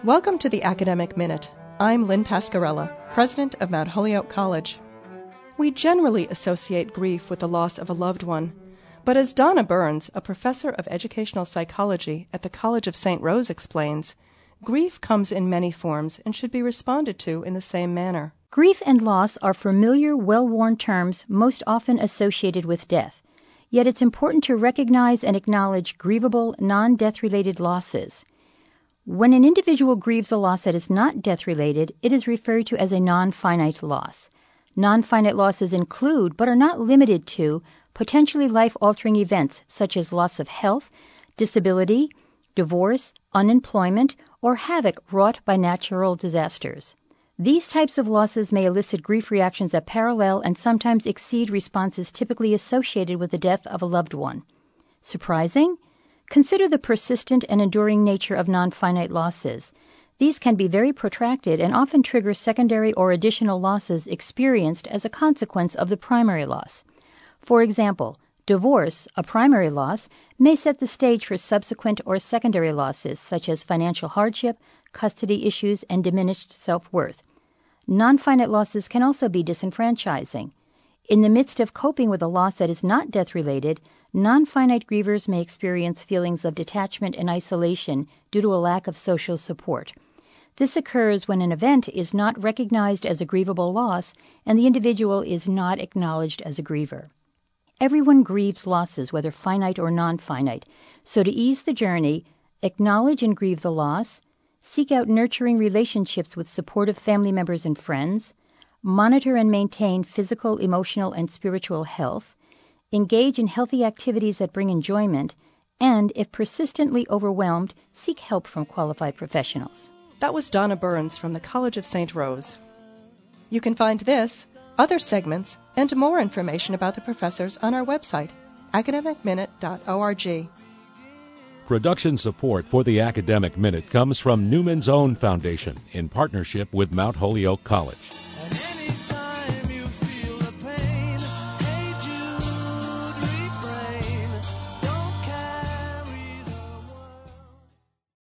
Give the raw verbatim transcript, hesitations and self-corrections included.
Welcome to the Academic Minute. I'm Lynn Pascarella, president of Mount Holyoke College. We generally associate grief with the loss of a loved one, but as Donna Burns, a professor of educational psychology at the College of Saint Rose, explains, grief comes in many forms and should be responded to in the same manner. Grief and loss are familiar, well-worn terms most often associated with death. Yet it's important to recognize and acknowledge grievable, non-death-related losses. When an individual grieves a loss that is not death-related, it is referred to as a non-finite loss. Non-finite losses include, but are not limited to, potentially life-altering events such as loss of health, disability, divorce, unemployment, or havoc wrought by natural disasters. These types of losses may elicit grief reactions that parallel and sometimes exceed responses typically associated with the death of a loved one. Surprising? Consider the persistent and enduring nature of non-finite losses. These can be very protracted and often trigger secondary or additional losses experienced as a consequence of the primary loss. For example, divorce, a primary loss, may set the stage for subsequent or secondary losses such as financial hardship, custody issues, and diminished self-worth. Non-finite losses can also be disenfranchising. In the midst of coping with a loss that is not death-related, non-finite grievers may experience feelings of detachment and isolation due to a lack of social support. This occurs when an event is not recognized as a grievable loss and the individual is not acknowledged as a griever. Everyone grieves losses, whether finite or non-finite. So to ease the journey, acknowledge and grieve the loss, seek out nurturing relationships with supportive family members and friends, monitor and maintain physical, emotional, and spiritual health, engage in healthy activities that bring enjoyment, and, if persistently overwhelmed, seek help from qualified professionals. That was Donna Burns from the College of Saint Rose. You can find this, other segments, and more information about the professors on our website, academic minute dot org. Production support for the Academic Minute comes from Newman's Own Foundation in partnership with Mount Holyoke College.